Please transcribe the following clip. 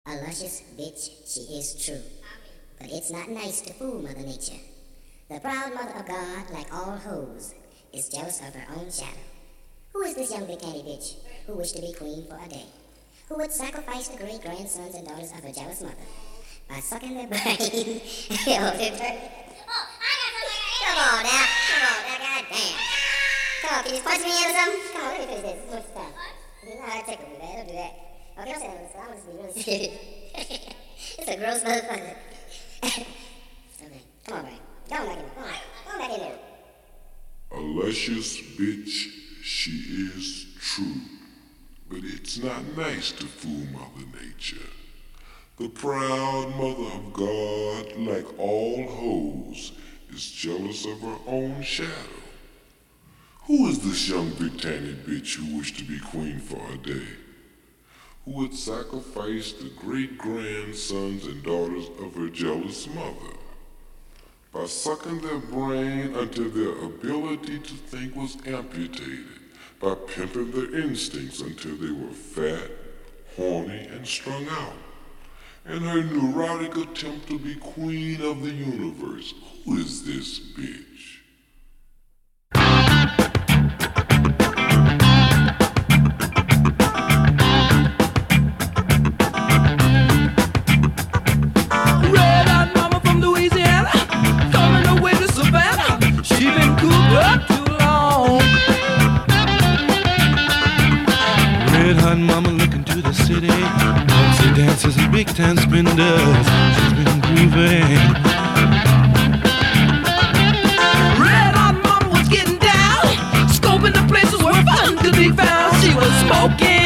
A luscious bitch, she is true. But it's not nice to fool Mother Nature. The proud mother of God, like all hoes, is jealous of her own shadow. Who is this young big candy bitch who wished to be queen for a day? Who would sacrifice the great grandsons and daughters of her jealous mother by sucking their brain? Come on now, goddamn. Come on, can you punch me in or something? Come on, let me finish this. What's the time? You know how to tickle me, man. Don't do that. Okay, don't say that. I'm just be really serious. It's a gross motherfucker. Okay, come on, Brian. Go on back in there. Come on back in there. A luscious bitch, she is true. But it's not nice to fool Mother Nature. The proud mother of God, like all hoes, is jealous of her own shadow. Who is this young big tiny bitch who wished to be queen for a day? Who would sacrifice the great grandsons and daughters of her jealous mother by sucking their brain until their ability to think was amputated, by pimping their instincts until they were fat, horny, and strung out, in her neurotic attempt to be queen of the universe. Who is this bitch? Red-eyed mama from Louisiana, coming away to Savannah. She been cooped up too long. Red-hot mama looking to the city, fancy dancers and big time spenders. She's been grooving. Red-hot mama was getting down, scoping the places where fun could be found. She was smoking.